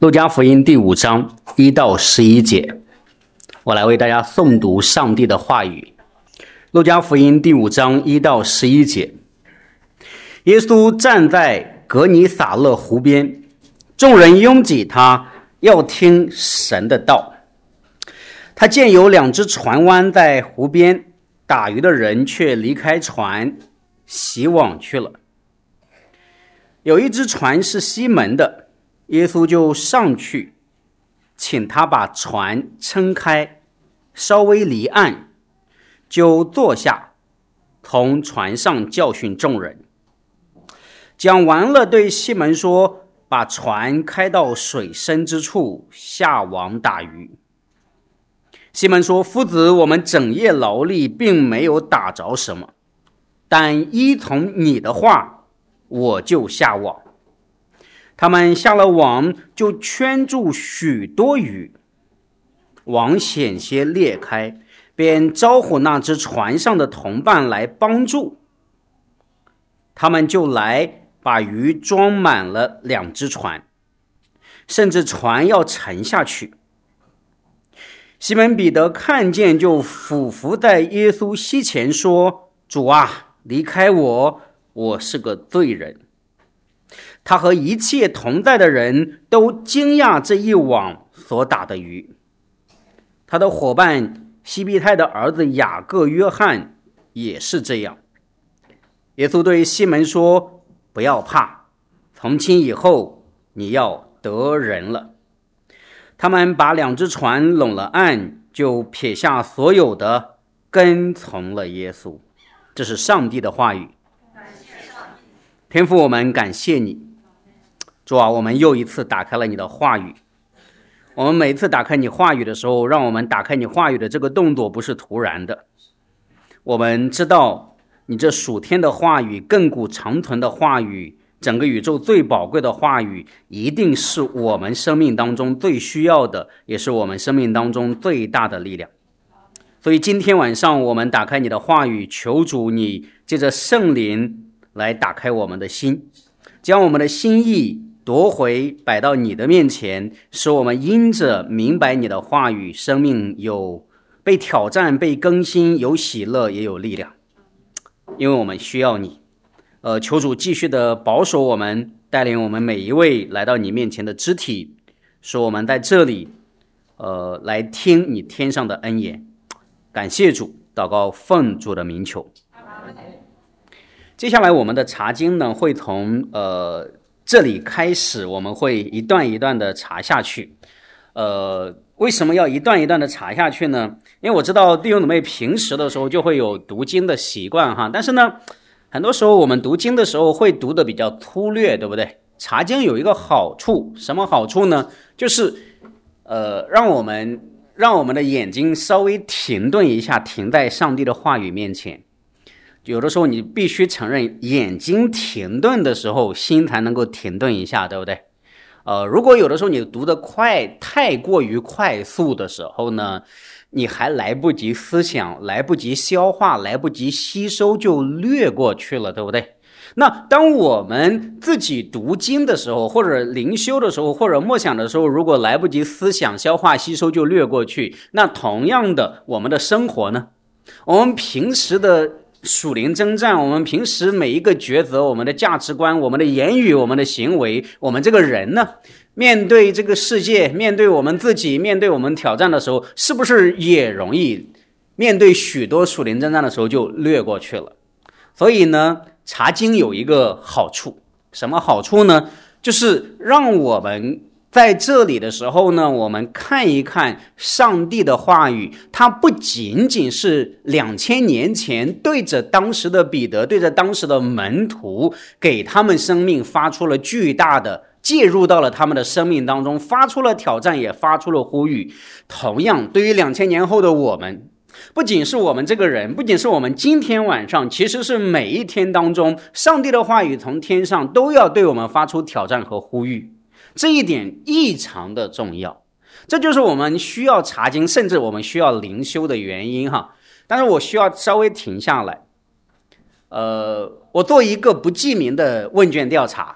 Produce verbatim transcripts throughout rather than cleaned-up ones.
路加福音第五章一到十一节，我来为大家诵读上帝的话语。路加福音第五章一到十一节，耶稣站在革尼撒勒湖边，众人拥挤他，要听神的道。他见有两只船湾在湖边，打鱼的人却离开船，洗网去了。有一只船是西门的，耶稣就上去，请他把船撑开，稍微离岸，就坐下，从船上教训众人。讲完了，对西门说：“把船开到水深之处，下网打鱼。”西门说：“夫子，我们整夜劳力，并没有打着什么，但依从你的话，我就下网。”他们下了网，就圈住许多鱼，网险些裂开，便招呼那只船上的同伴来帮助。他们就来把鱼装满了两只船，甚至船要沉下去。西门彼得看见，就俯伏在耶稣膝前说：“主啊，离开我，我是个罪人。”他和一切同在的人都惊讶这一网所打的鱼。他的伙伴西庇太的儿子雅各、约翰也是这样。耶稣对西门说：“不要怕，从今以后你要得人了。”他们把两只船拢了岸，就撇下所有的，跟从了耶稣。这是上帝的话语。天父，我们感谢你。主啊，我们又一次打开了你的话语。我们每次打开你话语的时候，让我们打开你话语的这个动作不是突然的。我们知道你这属天的话语，亘古长存的话语，整个宇宙最宝贵的话语，一定是我们生命当中最需要的，也是我们生命当中最大的力量。所以今天晚上我们打开你的话语，求主你借着圣灵来打开我们的心，将我们的心意夺回，摆到你的面前，使我们因着明白你的话语，生命有被挑战、被更新，有喜乐，也有力量。因为我们需要你。呃，求主继续的保守我们，带领我们每一位来到你面前的肢体，使我们在这里，呃，来听你天上的恩言。感谢主，祷告奉主的名求。接下来我们的查经呢，会从呃这里开始，我们会一段一段的查下去。呃，为什么要一段一段的查下去呢？因为我知道弟兄姊妹平时的时候就会有读经的习惯哈，但是呢，很多时候我们读经的时候会读的比较粗略，对不对？查经有一个好处，什么好处呢？就是呃，让我们让我们的眼睛稍微停顿一下，停在上帝的话语面前。有的时候你必须承认，眼睛停顿的时候，心才能够停顿一下，对不对？呃，如果有的时候你读得快，太过于快速的时候呢，你还来不及思想，来不及消化，来不及吸收，就略过去了，对不对？那当我们自己读经的时候，或者灵修的时候，或者默想的时候，如果来不及思想、消化、吸收就略过去，那同样的，我们的生活呢？我们平时的属灵征战，我们平时每一个抉择，我们的价值观，我们的言语，我们的行为，我们这个人呢，面对这个世界，面对我们自己，面对我们挑战的时候，是不是也容易面对许多属灵征战的时候就略过去了？所以呢，查经有一个好处，什么好处呢？就是让我们在这里的时候呢，我们看一看上帝的话语，它不仅仅是两千年前对着当时的彼得，对着当时的门徒，给他们生命发出了巨大的，介入到了他们的生命当中，发出了挑战，也发出了呼吁。同样，对于两千年后的我们，不仅是我们这个人，不仅是我们今天晚上，其实是每一天当中，上帝的话语从天上都要对我们发出挑战和呼吁。这一点异常的重要，这就是我们需要查经，甚至我们需要灵修的原因哈。但是我需要稍微停下来，呃，我做一个不记名的问卷调查，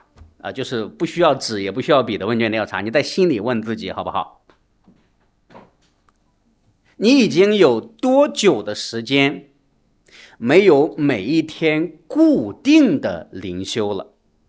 啊，就是不需要纸也不需要笔的问卷调查，你在心里问自己好不好？你已经有多久的时间没有每一天固定的灵修了？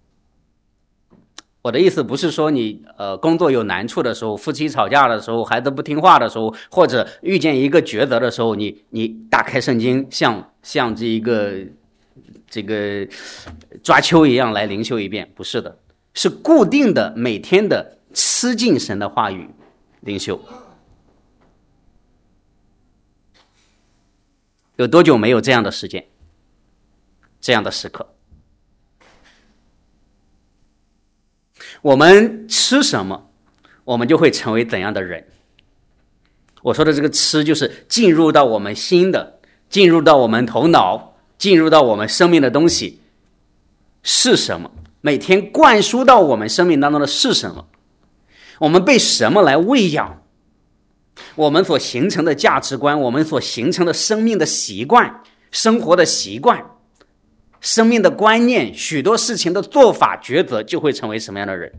我的意思不是说你呃工作有难处的时候，夫妻吵架的时候，孩子不听话的时候，或者遇见一个抉择的时候，你你打开圣经，像像这一个这个抓阄一样来灵修一遍，不是的，是固定的每天的吃进神的话语灵修。有多久没有这样的时间，这样的时刻？我们吃什么，我们就会成为怎样的人。我说的这个吃，就是进入到我们心的，进入到我们头脑，进入到我们生命的东西是什么，每天灌输到我们生命当中的是什么，我们被什么来喂养，我们所形成的价值观，我们所形成的生命的习惯，生活的习惯，生命的观念，许多事情的做法抉择，就会成为什么样的人。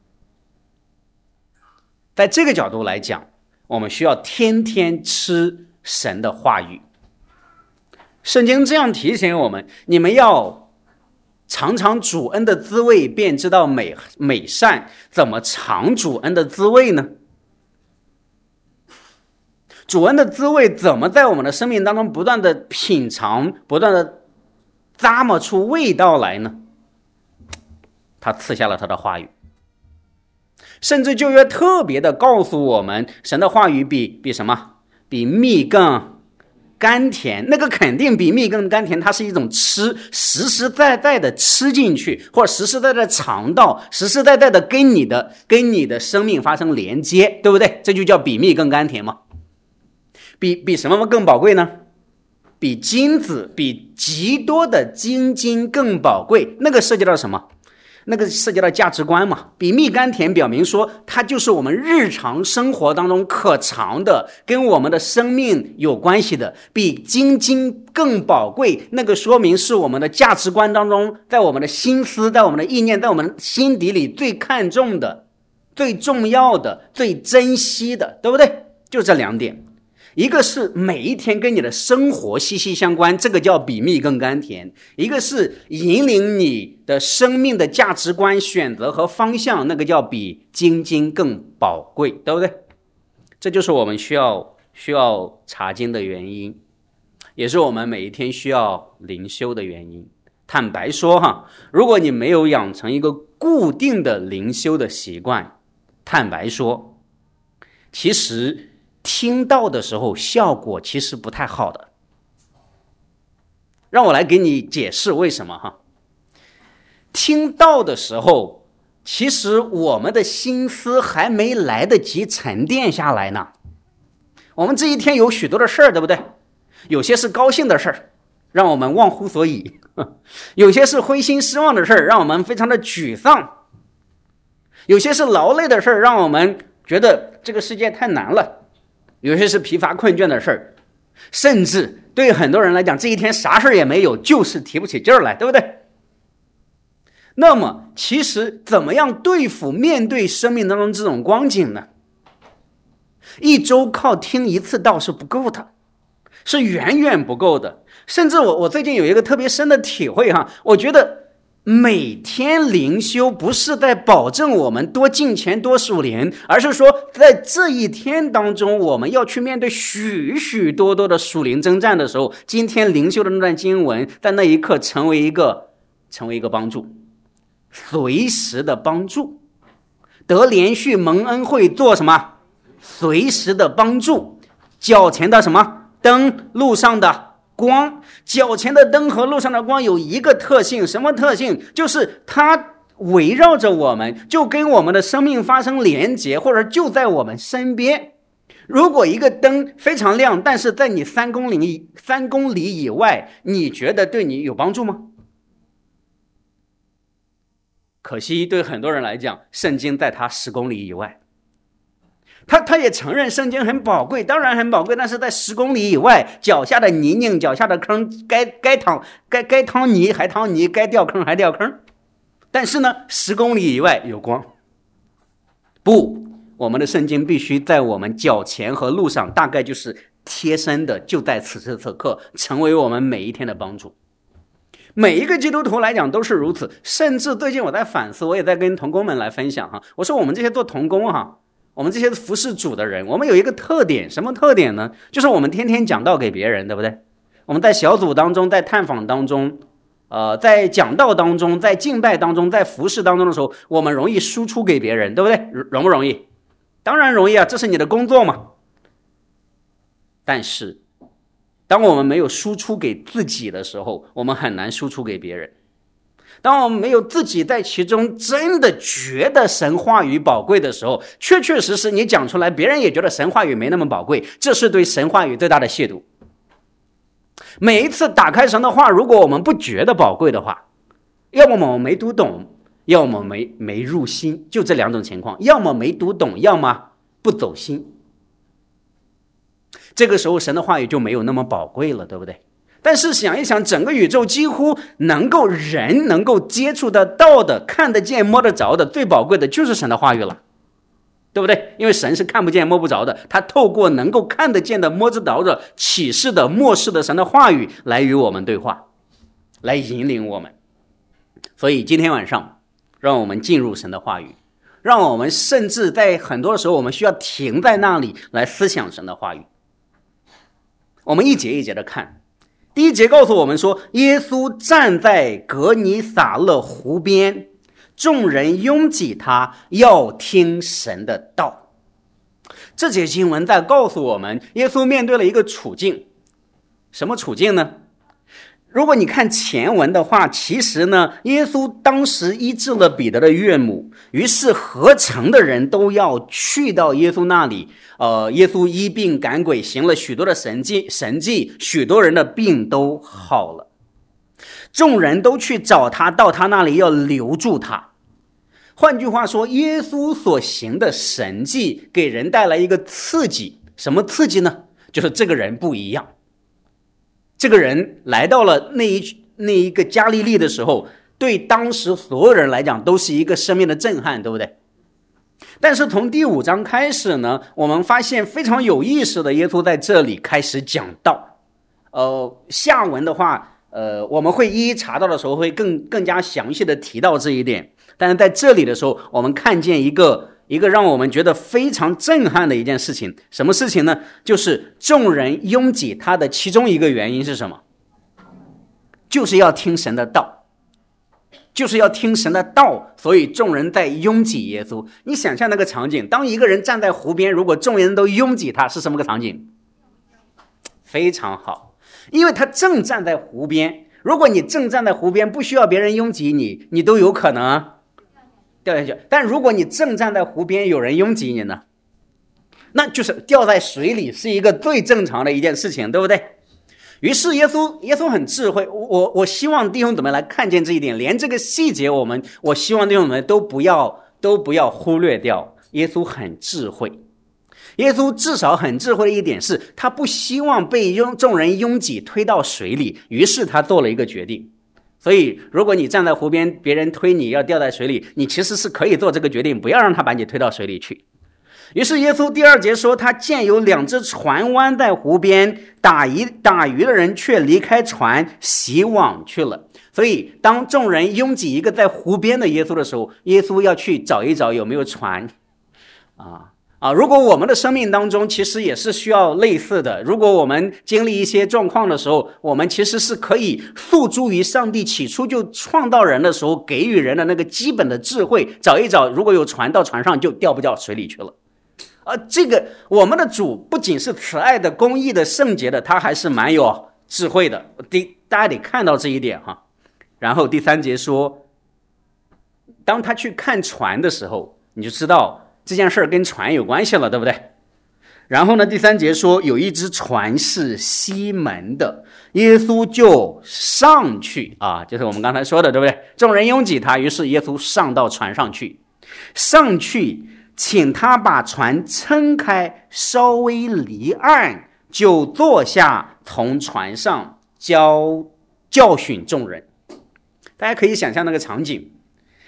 在这个角度来讲，我们需要天天吃神的话语。圣经这样提醒我们，你们要尝尝主恩的滋味，便知道美美善。怎么尝主恩的滋味呢？主恩的滋味怎么在我们的生命当中不断的品尝，不断的咂摸出味道来呢？他赐下了他的话语，甚至旧约特别的告诉我们，神的话语比比什么？比蜜更甘甜。那个肯定比蜜更甘甜，它是一种吃，实实在在的吃进去，或者实实在在的尝到，实实在在的跟你的跟你的生命发生连接，对不对？这就叫比蜜更甘甜嘛。比比什么更宝贵呢？比金子，比极多的金金更宝贵。那个涉及到什么？那个涉及到价值观嘛。比蜜甘甜表明说，它就是我们日常生活当中可尝的，跟我们的生命有关系的。比金金更宝贵，那个说明是我们的价值观当中，在我们的心思，在我们的意念，在我们心底里最看重的、最重要的、最珍惜的，对不对？就这两点。一个是每一天跟你的生活息息相关，这个叫比蜜更甘甜；一个是引领你的生命的价值观、选择和方向，那个叫比金金更宝贵，对不对？这就是我们需要需要查经的原因，也是我们每一天需要灵修的原因。坦白说哈，如果你没有养成一个固定的灵修的习惯，坦白说，其实听到的时候效果其实不太好的。让我来给你解释为什么哈。听到的时候，其实我们的心思还没来得及沉淀下来呢。我们这一天有许多的事儿，对不对？有些是高兴的事儿，让我们忘乎所以；有些是灰心失望的事儿，让我们非常的沮丧；有些是劳累的事儿，让我们觉得这个世界太难了。有些是疲乏困倦的事儿，甚至对很多人来讲，这一天啥事儿也没有，就是提不起劲儿来，对不对？那么其实怎么样对付面对生命当中这种光景呢？一周靠听一次道是不够的，是远远不够的。甚至我我最近有一个特别深的体会哈，我觉得每天灵修不是在保证我们多敬虔多属灵，而是说在这一天当中，我们要去面对许许多多的属灵征战的时候，今天灵修的那段经文在那一刻成为一个成为一个帮助，随时的帮助。得连续蒙恩惠做什么？随时的帮助。脚前的什么灯，路上的光。脚前的灯和路上的光有一个特性，什么特性？就是它围绕着我们，就跟我们的生命发生连结，或者就在我们身边。如果一个灯非常亮，但是在你三公里三公里以外，你觉得对你有帮助吗？可惜对很多人来讲，圣经在他十公里以外。他他也承认圣经很宝贵，当然很宝贵，但是在十公里以外，脚下的泥泞，脚下的坑，该该淌该该淌泥还淌泥，该掉坑还掉坑， 但是呢，十公里以外有光。不，我们的圣经必须在我们脚前和路上，大概就是贴身的，就在此时此刻，成为我们每一天的帮助。每一个基督徒来讲都是如此，甚至最近我在反思，我也在跟同工们来分享哈。我说我们这些做同工哈，我们这些服侍主的人，我们有一个特点，什么特点呢？就是我们天天讲道给别人，对不对？我们在小组当中，在探访当中，呃，在讲道当中，在敬拜当中，在服侍当中的时候，我们容易输出给别人，对不对？容不容易？当然容易啊，这是你的工作嘛。但是当我们没有输出给自己的时候，我们很难输出给别人。当我们没有自己在其中真的觉得神话语宝贵的时候，确确实实你讲出来，别人也觉得神话语没那么宝贵，这是对神话语最大的亵渎。每一次打开神的话，如果我们不觉得宝贵的话，要么我们没读懂，要么没没入心，就这两种情况，要么没读懂，要么不走心。这个时候神的话语就没有那么宝贵了，对不对？但是想一想，整个宇宙几乎能够人能够接触得到的、看得见摸得着的，最宝贵的就是神的话语了，对不对？因为神是看不见摸不着的，他透过能够看得见的摸得着的启示的漠视的神的话语来与我们对话，来引领我们。所以今天晚上让我们进入神的话语，让我们甚至在很多时候我们需要停在那里来思想神的话语。我们一节一节的看。第一节告诉我们说，耶稣站在格尼撒勒湖边，众人拥挤他，要听神的道。这节经文在告诉我们，耶稣面对了一个处境。什么处境呢？如果你看前文的话，其实呢，耶稣当时医治了彼得的岳母，于是合城的人都要去到耶稣那里。呃，耶稣医病赶鬼，行了许多的神迹，神迹，许多人的病都好了。众人都去找他，到他那里要留住他。换句话说，耶稣所行的神迹给人带来一个刺激，什么刺激呢？就是这个人不一样。这个人来到了那一那一个加利利的时候，对当时所有人来讲都是一个生命的震撼，对不对？但是从第五章开始呢，我们发现非常有意思的，耶稣在这里开始讲道。呃，下文的话，呃，我们会一一查到的时候会更更加详细的提到这一点。但是在这里的时候，我们看见一个一个让我们觉得非常震撼的一件事情。什么事情呢？就是众人拥挤他的其中一个原因是什么？就是要听神的道。就是要听神的道，所以众人在拥挤耶稣。你想象那个场景，当一个人站在湖边，如果众人都拥挤他，是什么个场景？非常好，因为他正站在湖边。如果你正站在湖边，不需要别人拥挤你，你都有可能掉下去。但如果你正站在湖边，有人拥挤你呢，那就是掉在水里，是一个最正常的一件事情，对不对？于是耶稣耶稣很智慧，我我希望弟兄姊妹来看见这一点，连这个细节我们我希望弟兄姊妹都不要都不要忽略掉。耶稣很智慧，耶稣至少很智慧的一点是，他不希望被众人拥挤推到水里，于是他做了一个决定。所以如果你站在湖边，别人推你要掉在水里，你其实是可以做这个决定，不要让他把你推到水里去。于是耶稣第二节说，他见有两只船湾在湖边，打鱼打鱼的人却离开船洗网去了。所以当众人拥挤一个在湖边的耶稣的时候，耶稣要去找一找有没有船啊啊！如果我们的生命当中其实也是需要类似的，如果我们经历一些状况的时候，我们其实是可以诉诸于上帝起初就创造人的时候给予人的那个基本的智慧，找一找如果有船到船上就掉不掉水里去了。而这个我们的主不仅是慈爱的、公义的、圣洁的，他还是蛮有智慧的。大家得看到这一点哈。然后第三节说，当他去看船的时候，你就知道这件事跟船有关系了，对不对？然后呢，第三节说有一只船是西门的，耶稣就上去啊，就是我们刚才说的，对不对？众人拥挤他，于是耶稣上到船上去，上去。请他把船撑开，稍微离岸，就坐下，从船上教教训众人。大家可以想象那个场景，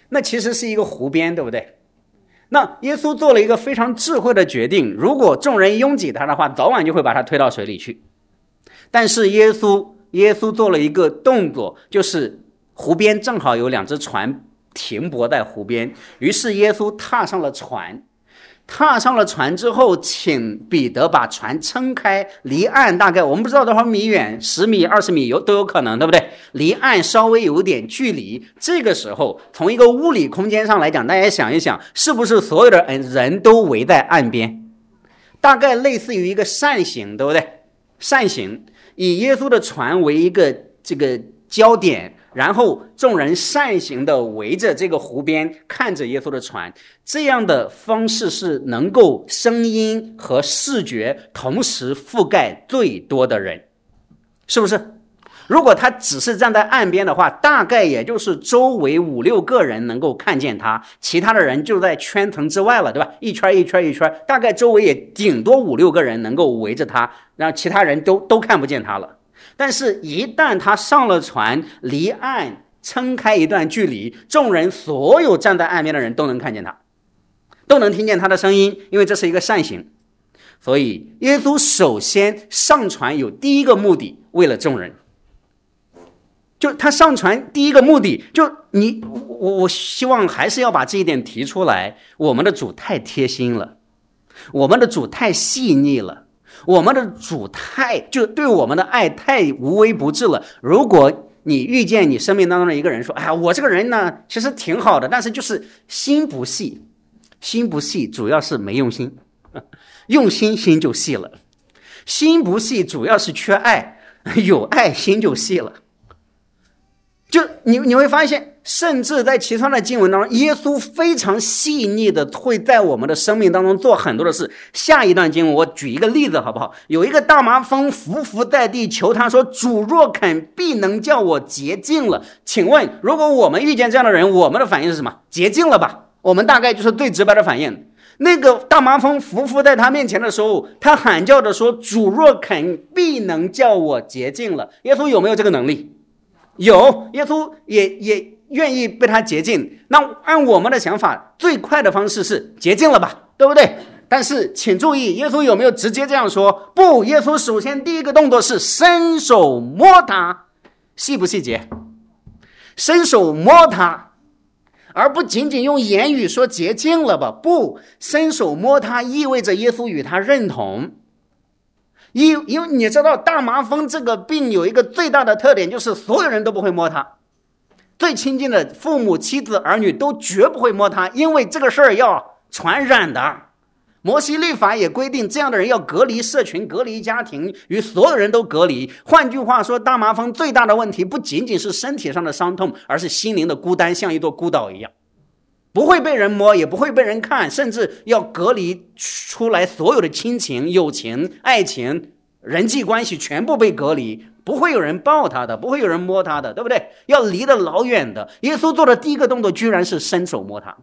那其实是一个湖边，对不对？那耶稣做了一个非常智慧的决定，如果众人拥挤他的话，早晚就会把他推到水里去。但是耶稣耶稣做了一个动作，就是湖边正好有两只船停泊在湖边，于是耶稣踏上了船。踏上了船之后，请彼得把船撑开，离岸大概我们不知道多少米远，十米、二十米有都有可能，对不对？离岸稍微有点距离。这个时候，从一个物理空间上来讲，大家想一想，是不是所有的人都围在岸边？大概类似于一个扇形，对不对？扇形，以耶稣的船为一个这个焦点，然后众人扇形的围着这个湖边看着耶稣的船，这样的方式是能够声音和视觉同时覆盖最多的人，是不是？如果他只是站在岸边的话，大概也就是周围五六个人能够看见他，其他的人就在圈层之外了，对吧？一圈一圈一圈，大概周围也顶多五六个人能够围着他，然后其他人都都看不见他了。但是一旦他上了船，离岸撑开一段距离，众人所有站在岸边的人都能看见他，都能听见他的声音，因为这是一个扇形。所以耶稣首先上船有第一个目的，为了众人。就他上船第一个目的，就你我我希望还是要把这一点提出来，我们的主太贴心了，我们的主太细腻了，我们的主太就对我们的爱太无微不至了。如果你遇见你生命当中的一个人说，哎呀，我这个人呢其实挺好的，但是就是心不细，心不细主要是没用心，用心心就细了，心不细主要是缺爱，有爱心就细了。就你你会发现，甚至在其他的经文当中，耶稣非常细腻的会在我们的生命当中做很多的事。下一段经文我举一个例子好不好？有一个大麻风伏伏在地求他说，主若肯，必能叫我洁净了。请问如果我们遇见这样的人，我们的反应是什么？洁净了吧？我们大概就是最直白的反应。那个大麻风伏伏在他面前的时候，他喊叫的说，主若肯，必能叫我洁净了。耶稣有没有这个能力？有，耶稣也也愿意被他洁净。那按我们的想法，最快的方式是洁净了吧，对不对？但是请注意，耶稣有没有直接这样说？不，耶稣首先第一个动作是伸手摸他，细不细节？伸手摸他，而不仅仅用言语说洁净了吧。不，伸手摸他意味着耶稣与他认同。因因为你知道大麻风这个病有一个最大的特点，就是所有人都不会摸它，最亲近的父母、妻子、儿女都绝不会摸它，因为这个事儿要传染的。摩西律法也规定，这样的人要隔离社群、隔离家庭，与所有人都隔离。换句话说，大麻风最大的问题不仅仅是身体上的伤痛，而是心灵的孤单，像一座孤岛一样，不会被人摸，也不会被人看，甚至要隔离出来所有的亲情、友情、爱情、人际关系全部被隔离，不会有人抱他的，不会有人摸他的，对不对？要离得老远的。耶稣做的第一个动作居然是伸手摸他，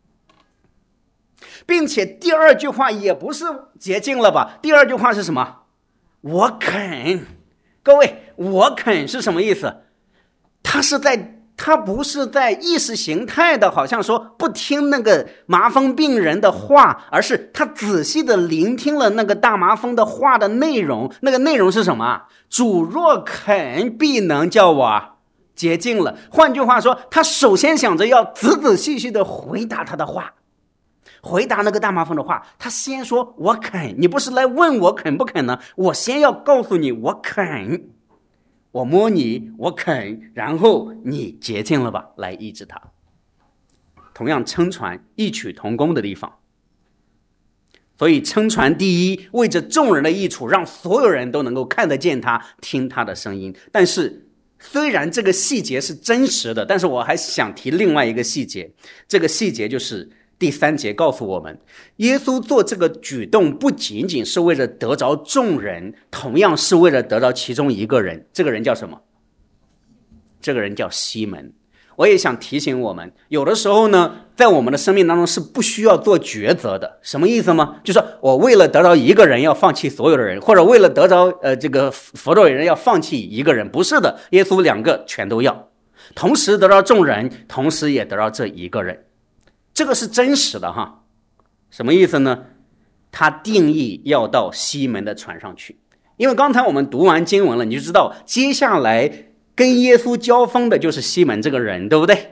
并且第二句话也不是洁净了吧？第二句话是什么？我肯。各位，我肯是什么意思？他是在他不是在意识形态的好像说不听那个麻风病人的话，而是他仔细的聆听了那个大麻风的话的内容。那个内容是什么？主若肯，必能叫我洁净了。换句话说，他首先想着要仔仔细细的回答他的话，回答那个大麻风的话。他先说我肯，你不是来问我肯不肯呢？我先要告诉你我肯，我摸你，我肯，然后你洁净了吧，来医治他。同样撑船异曲同工的地方。所以撑船第一，为着众人的益处，让所有人都能够看得见他，听他的声音。但是虽然这个细节是真实的，但是我还想提另外一个细节。这个细节就是第三节告诉我们，耶稣做这个举动不仅仅是为了得着众人，同样是为了得着其中一个人。这个人叫什么？这个人叫西门。我也想提醒我们，有的时候呢，在我们的生命当中是不需要做抉择的。什么意思吗？就是我为了得着一个人要放弃所有的人，或者为了得着呃这个佛道人要放弃一个人。不是的，耶稣两个全都要。 同时得到众人，同时也得到这一个人。这个是真实的哈。什么意思呢？他定义要到西门的船上去。因为刚才我们读完经文了，你就知道接下来跟耶稣交锋的就是西门这个人，对不对？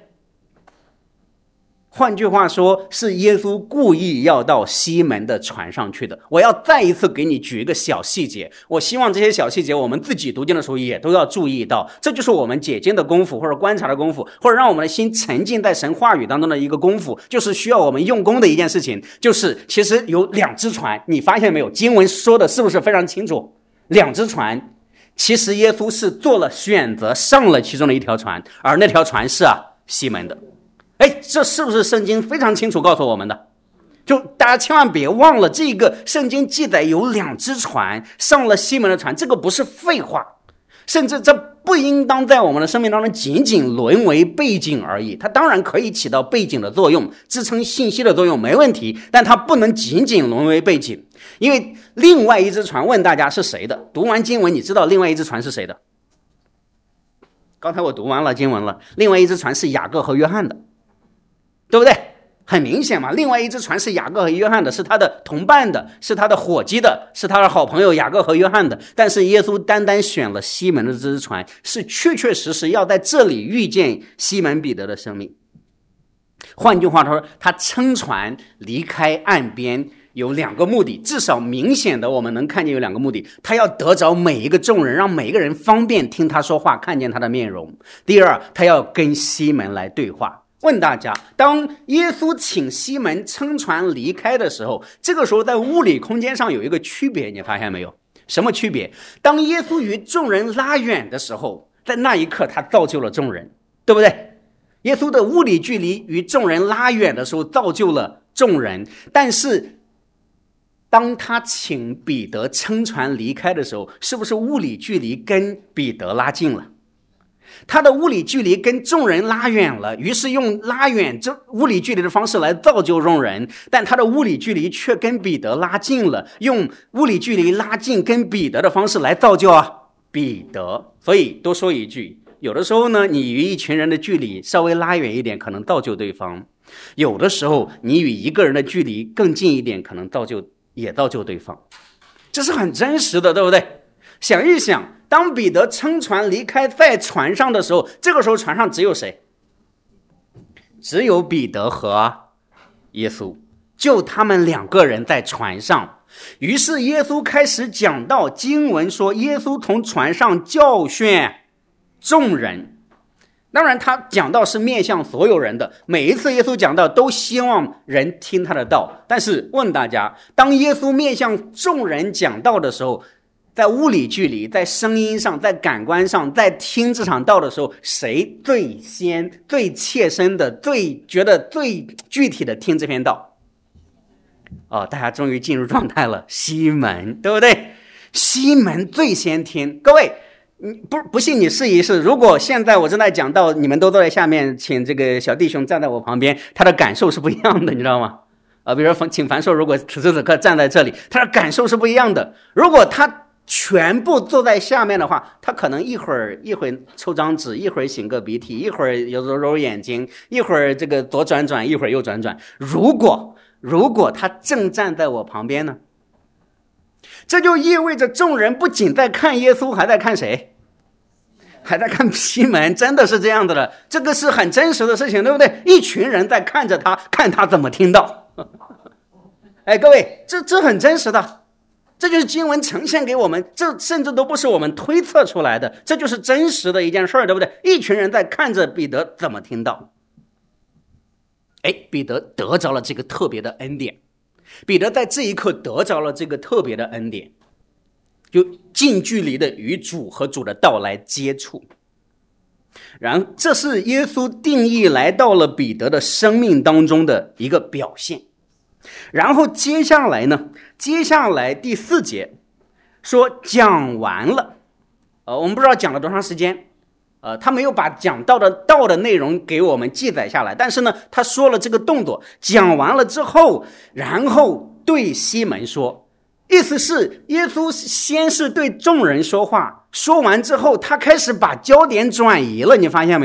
换句话说，是耶稣故意要到西门的船上去的。我要再一次给你举一个小细节，我希望这些小细节我们自己读经的时候也都要注意到，这就是我们解经的功夫，或者观察的功夫，或者让我们的心沉浸在神话语当中的一个功夫，就是需要我们用功的一件事情。就是其实有两只船，你发现没有？经文说的是不是非常清楚？两只船，其实耶稣是做了选择，上了其中的一条船，而那条船是啊西门的。哎，这是不是圣经非常清楚告诉我们的？就大家千万别忘了，这个圣经记载有两只船上了西门的船，这个不是废话，甚至这不应当在我们的生命当中仅仅沦为背景而已。它当然可以起到背景的作用，支撑信息的作用，没问题，但它不能仅仅沦为背景。因为另外一只船，问大家是谁的？读完经文你知道另外一只船是谁的？刚才我读完了经文了，另外一只船是雅各和约翰的，对不对？很明显嘛，另外一只船是雅各和约翰的，是他的同伴的，是他的伙计的，是他的好朋友雅各和约翰的。但是耶稣单单选了西门的这只船，是确确实实要在这里遇见西门彼得的生命。换句话说，他撑船离开岸边有两个目的，至少明显的我们能看见有两个目的。他要得着每一个众人，让每一个人方便听他说话，看见他的面容。第二，他要跟西门来对话。问大家，当耶稣请西门撑船离开的时候，这个时候在物理空间上有一个区别，你发现没有？什么区别？当耶稣与众人拉远的时候，在那一刻他造就了众人，对不对？耶稣的物理距离与众人拉远的时候造就了众人，但是当他请彼得撑船离开的时候，是不是物理距离跟彼得拉近了？他的物理距离跟众人拉远了，于是用拉远这物理距离的方式来造就众人，但他的物理距离却跟彼得拉近了，用物理距离拉近跟彼得的方式来造就啊彼得。所以多说一句，有的时候呢，你与一群人的距离稍微拉远一点，可能造就对方；有的时候你与一个人的距离更近一点，可能造就也造就对方。这是很真实的，对不对？想一想，当彼得撑船离开在船上的时候，这个时候船上只有谁？只有彼得和耶稣，就他们两个人在船上。于是耶稣开始讲道，经文说耶稣从船上教训众人。当然他讲道是面向所有人的，每一次耶稣讲道都希望人听他的道。但是问大家，当耶稣面向众人讲道的时候，在物理距离，在声音上，在感官上，在听这场道的时候，谁最先最切身的最觉得最具体的听这篇道？哦，大家终于进入状态了，西门，对不对？西门最先听。各位不不信你试一试，如果现在我正在讲道，你们都坐在下面，请这个小弟兄站在我旁边，他的感受是不一样的，你知道吗？啊，比如说请樊硕如果此时此刻站在这里，他的感受是不一样的。如果他全部坐在下面的话，他可能一会儿一会儿抽张纸，一会儿擤个鼻涕，一会儿揉揉眼睛，一会儿这个左转转，一会儿右转转。如果如果他正站在我旁边呢？这就意味着众人不仅在看耶稣，还在看谁？还在看西门。真的是这样的了，这个是很真实的事情，对不对？一群人在看着他，看他怎么听到。哎，各位，这这很真实的。这就是经文呈现给我们，这甚至都不是我们推测出来的，这就是真实的一件事儿，对不对？一群人在看着彼得怎么听到。哎，彼得得着了这个特别的恩典，彼得在这一刻得着了这个特别的恩典，就近距离的与主和主的道来接触。然后这是耶稣定义来到了彼得的生命当中的一个表现。然后接下来呢，接下来第四节说讲完了，呃，我们不知道讲了多长时间，呃，他没有把讲到的道的内容给我们记载下来，但是呢，他说了这个动作，讲完了之后，然后对西门说，意思是耶稣先是对众人说话，说完之后，他开始把焦点转移了，你发现没有？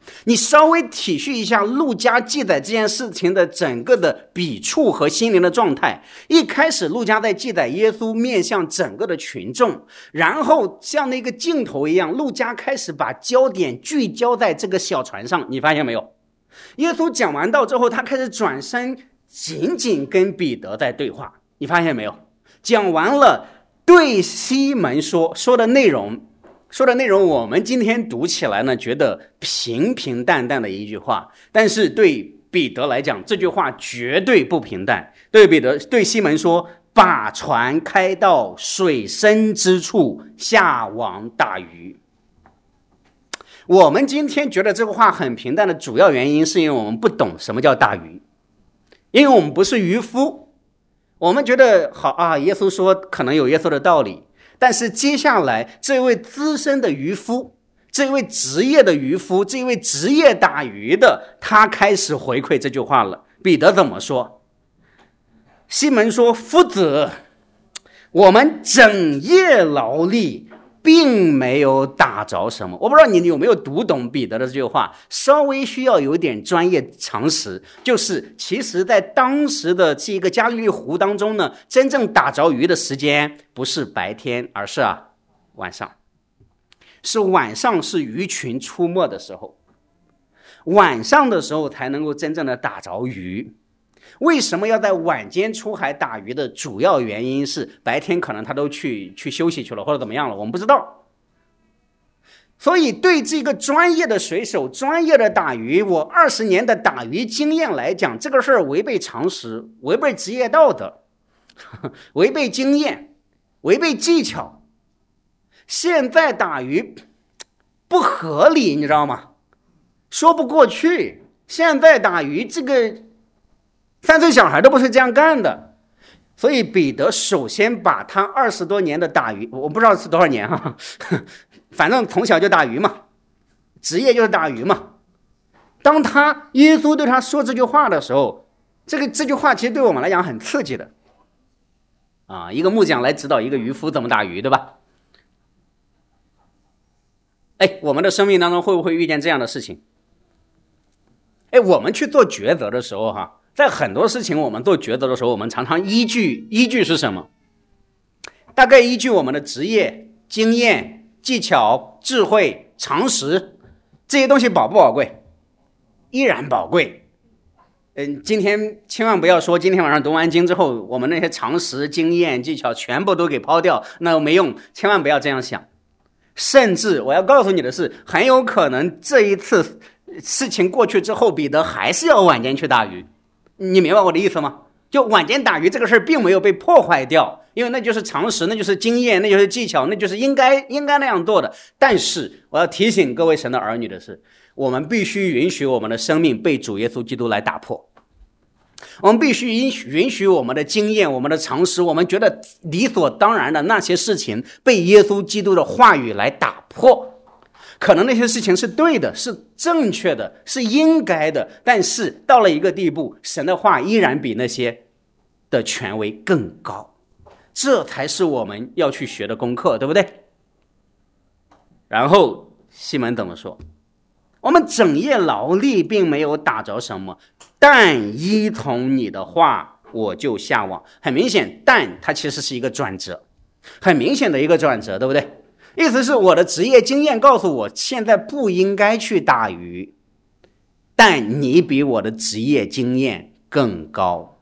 你稍微体恤一下路加记载这件事情的整个的笔触和心灵的状态。一开始路加在记载耶稣面向整个的群众，然后像那个镜头一样，路加开始把焦点聚焦在这个小船上，你发现没有？耶稣讲完道之后，他开始转身紧紧跟彼得在对话，你发现没有？讲完了对西门说说的内容说的内容我们今天读起来呢，觉得平平淡淡的一句话，但是对彼得来讲，这句话绝对不平淡。对彼得对西门说，把船开到水深之处，下网打鱼。我们今天觉得这个话很平淡的主要原因，是因为我们不懂什么叫打鱼，因为我们不是渔夫。我们觉得好啊，耶稣说可能有耶稣的道理，但是接下来这位资深的渔夫，这位职业的渔夫，这位职业打鱼的，他开始回馈这句话了。彼得怎么说？西门说，夫子，我们整夜劳力，并没有打着什么。我不知道你有没有读懂彼得的这句话，稍微需要有点专业常识，就是其实在当时的这个加利利湖当中呢，真正打着鱼的时间不是白天，而是啊晚上，是晚上，是鱼群出没的时候，晚上的时候才能够真正的打着鱼。为什么要在晚间出海打鱼的主要原因是白天可能他都去去休息去了，或者怎么样了，我们不知道。所以对这个专业的水手，专业的打鱼，我二十年的打鱼经验来讲，这个事儿违背常识，违背职业道德，违背经验，违背技巧。现在打鱼不合理，你知道吗？说不过去。现在打鱼，这个三岁小孩都不是这样干的。所以彼得首先把他二十多年的打鱼，我不知道是多少年哈，反正从小就打鱼嘛，职业就是打鱼嘛。当他耶稣对他说这句话的时候，这个这句话其实对我们来讲很刺激的啊！一个木匠来指导一个渔夫怎么打鱼，对吧？哎，我们的生命当中会不会遇见这样的事情？哎，我们去做抉择的时候哈，在很多事情我们做抉择的时候，我们常常依据依据是什么？大概依据我们的职业、经验、技巧、智慧、常识，这些东西宝不宝贵？依然宝贵。嗯，今天千万不要说今天晚上读完经之后，我们那些常识、经验、技巧全部都给抛掉，那没用，千万不要这样想。甚至我要告诉你的是，很有可能这一次事情过去之后，彼得还是要晚间去打鱼。你明白我的意思吗？就晚间打鱼这个事儿并没有被破坏掉，因为那就是常识，那就是经验，那就是技巧，那就是应该应该那样做的。但是我要提醒各位神的儿女的是，我们必须允许我们的生命被主耶稣基督来打破。我们必须允许我们的经验，我们的常识，我们觉得理所当然的那些事情被耶稣基督的话语来打破。可能那些事情是对的，是正确的，是应该的，但是到了一个地步，神的话依然比那些的权威更高。这才是我们要去学的功课，对不对？然后西门怎么说？我们整夜劳力，并没有打着什么，但依从你的话，我就下网。很明显，但它其实是一个转折，很明显的一个转折，对不对？意思是我的职业经验告诉我，现在不应该去打鱼，但你比我的职业经验更高。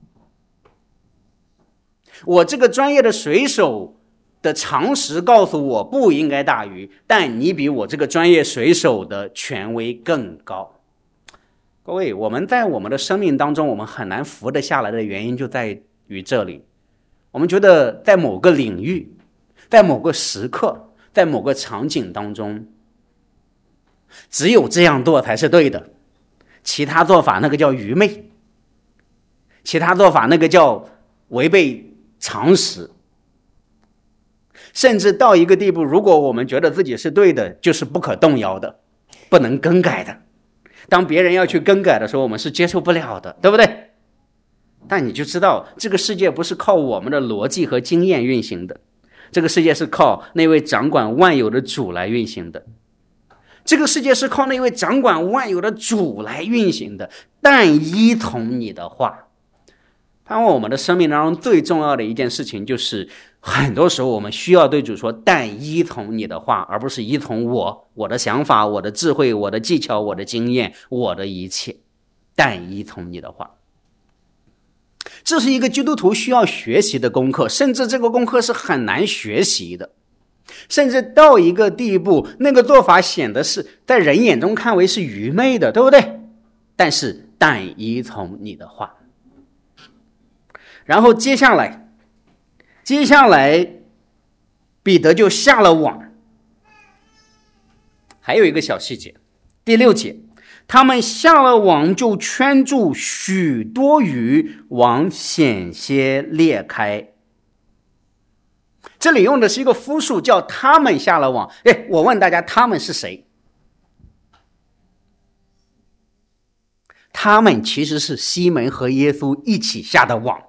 我这个专业的水手的常识告诉我不应该打鱼，但你比我这个专业水手的权威更高。各位，我们在我们的生命当中，我们很难浮得下来的原因就在于这里。我们觉得在某个领域，在某个时刻，在某个场景当中，只有这样做才是对的，其他做法那个叫愚昧，其他做法那个叫违背常识。甚至到一个地步，如果我们觉得自己是对的，就是不可动摇的，不能更改的。当别人要去更改的时候，我们是接受不了的，对不对？但你就知道，这个世界不是靠我们的逻辑和经验运行的，这个世界是靠那位掌管万有的主来运行的。 这个世界是靠那位掌管万有的主来运行的，但依从你的话。盼望我们的生命当中最重要的一件事情，就是很多时候我们需要对主说，但依从你的话，而不是依从我我的想法、我的智慧、我的技巧、我的经验、我的一切，但依从你的话。这是一个基督徒需要学习的功课，甚至这个功课是很难学习的，甚至到一个地步，那个做法显得是在人眼中看为是愚昧的，对不对？但是但依从你的话。然后接下来接下来彼得就下了网。还有一个小细节，第六节，他们下了网，就圈住许多鱼，网险些裂开。这里用的是一个复数，叫他们下了网。哎，我问大家，他们是谁？他们其实是西门和耶稣一起下的网。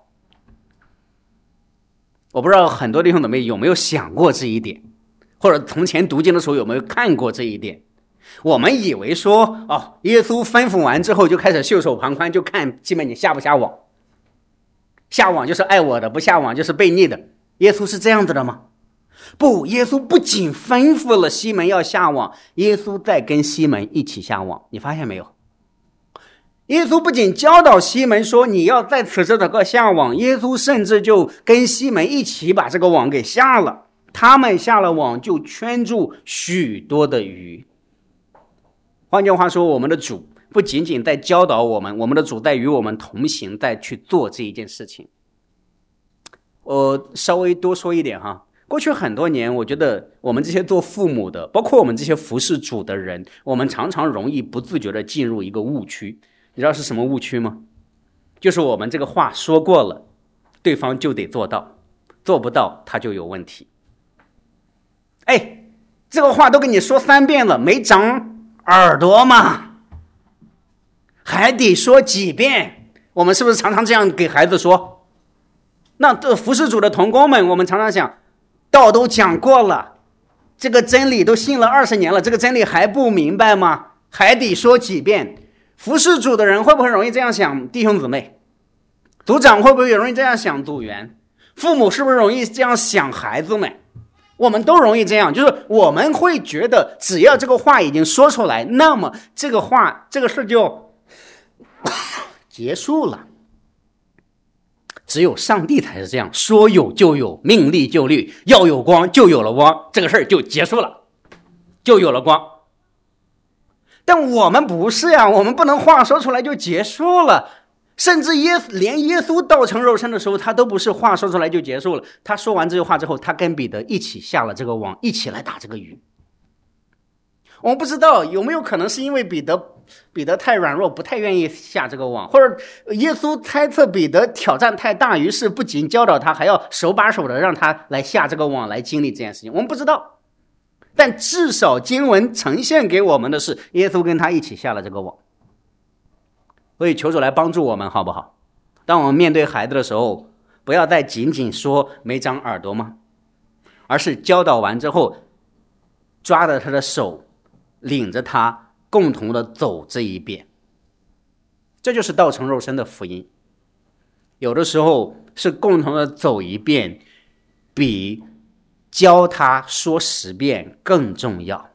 我不知道很多弟兄姊妹有没有想过这一点，或者从前读经的时候有没有看过这一点。我们以为说，哦，耶稣吩咐完之后就开始袖手旁观，就看西门你下不下网。下网就是爱我的，不下网就是悖逆的。耶稣是这样子的吗？不，耶稣不仅吩咐了西门要下网，耶稣在跟西门一起下网。你发现没有？耶稣不仅教导西门说你要在此时此刻下网，耶稣甚至就跟西门一起把这个网给下了。他们下了网，就圈住许多的鱼。换句话说，我们的主不仅仅在教导我们，我们的主在与我们同行，在去做这一件事情。我稍微多说一点哈，过去很多年，我觉得我们这些做父母的，包括我们这些服侍主的人，我们常常容易不自觉地进入一个误区。你知道是什么误区吗？就是我们这个话说过了，对方就得做到，做不到他就有问题。哎，这个话都跟你说三遍了，没长耳朵吗？还得说几遍？我们是不是常常这样给孩子说？那服侍主的同工们，我们常常想，道都讲过了，这个真理都信了二十年了，这个真理还不明白吗？还得说几遍？服侍主的人会不会容易这样想？弟兄姊妹，组长会不会容易这样想？组员，父母是不是容易这样想？孩子们，我们都容易这样，就是我们会觉得只要这个话已经说出来，那么这个话这个事就结束了。只有上帝才是这样，说有就有，命立就立，要有光就有了光，这个事儿就结束了，就有了光。但我们不是呀，我们不能话说出来就结束了，甚至耶连耶稣道成肉身的时候，他都不是话说出来就结束了。他说完这句话之后，他跟彼得一起下了这个网，一起来打这个鱼。我们不知道有没有可能是因为彼得彼得太软弱，不太愿意下这个网，或者耶稣猜测彼得挑战太大，于是不仅教导他，还要手把手的让他来下这个网，来经历这件事情。我们不知道。但至少经文呈现给我们的是，耶稣跟他一起下了这个网。所以求主来帮助我们，好不好？当我们面对孩子的时候，不要再仅仅说没长耳朵吗？而是教导完之后，抓着他的手，领着他共同的走这一遍。这就是道成肉身的福音。有的时候是共同的走一遍，比教他说十遍更重要。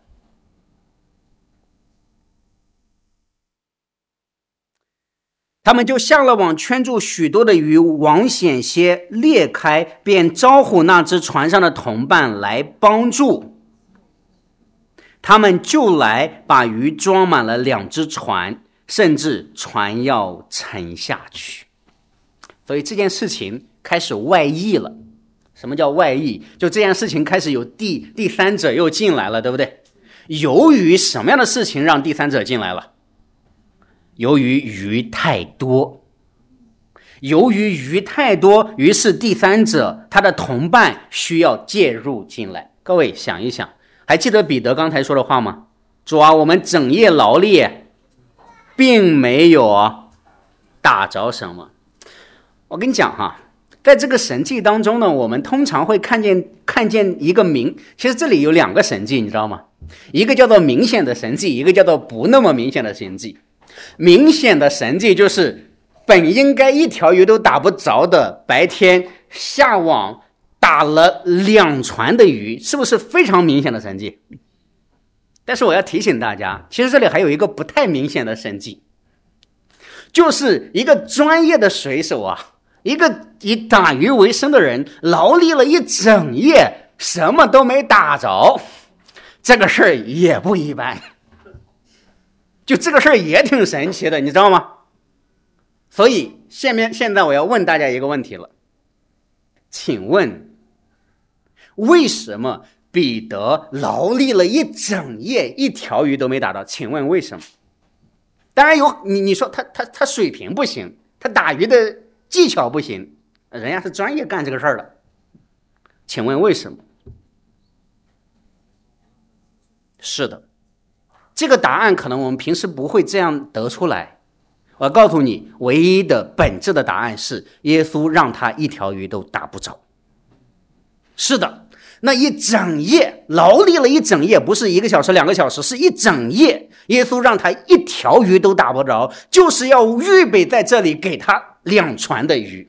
他们就下了网，圈住许多的鱼，网险些裂开，便招呼那只船上的同伴来帮助。他们就来把鱼装满了两只船，甚至船要沉下去。所以这件事情开始外溢了。什么叫外溢？就这件事情开始有第第三者又进来了，对不对？由于什么样的事情让第三者进来了？由于鱼太多，由于鱼太多，于是第三者他的同伴需要介入进来。各位想一想，还记得彼得刚才说的话吗？主啊，我们整夜劳力，并没有打着什么。我跟你讲哈，在这个神迹当中呢，我们通常会看见看见一个名，其实这里有两个神迹，你知道吗？ 一个叫做明显的神迹，一个叫做不那么明显的神迹。明显的神迹就是本应该一条鱼都打不着的，白天下网打了两船的鱼，是不是非常明显的神迹？但是我要提醒大家，其实这里还有一个不太明显的神迹，就是一个专业的水手啊，一个以打鱼为生的人，劳力了一整夜，什么都没打着，这个事儿也不一般，就这个事儿也挺神奇的，你知道吗？所以下面现在我要问大家一个问题了，请问为什么彼得劳力了一整夜，一条鱼都没打到？请问为什么？当然有，你你说他他他水平不行，他打鱼的技巧不行，人家是专业干这个事儿的。请问为什么？是的，这个答案可能我们平时不会这样得出来。我告诉你，唯一的本质的答案是耶稣让他一条鱼都打不着。是的，那一整夜劳力了一整夜，不是一个小时两个小时，是一整夜，耶稣让他一条鱼都打不着，就是要预备在这里给他两船的鱼。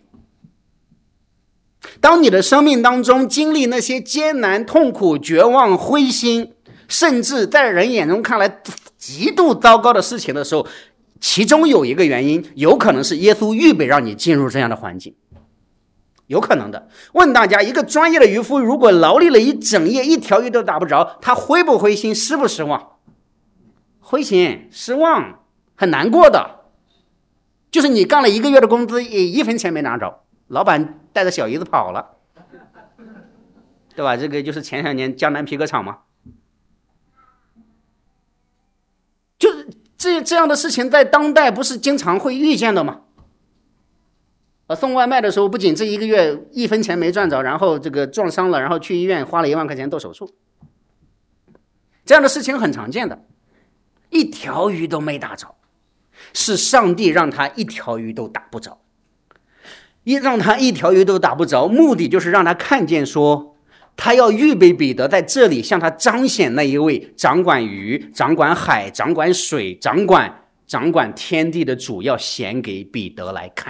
当你的生命当中经历那些艰难、痛苦、绝望、灰心，甚至在人眼中看来极度糟糕的事情的时候，其中有一个原因，有可能是耶稣预备让你进入这样的环境，有可能的。问大家，一个专业的渔夫如果劳力了一整夜，一条鱼都打不着，他灰不灰心，失不失望？灰心，失望，很难过的。就是你干了一个月的工资，也一分钱没拿着，老板带着小姨子跑了，对吧？这个就是前两年江南皮革厂嘛。就是这这样的事情在当代不是经常会遇见的吗？我送外卖的时候，不仅这一个月一分钱没赚着，然后这个撞伤了，然后去医院花了一万块钱做手术，这样的事情很常见的。一条鱼都没打着，是上帝让他一条鱼都打不着，一让他一条鱼都打不着，目的就是让他看见说，他要预备彼得在这里向他彰显那一位掌管鱼、掌管海、掌管水、掌管掌管天地的主，要显给彼得来看。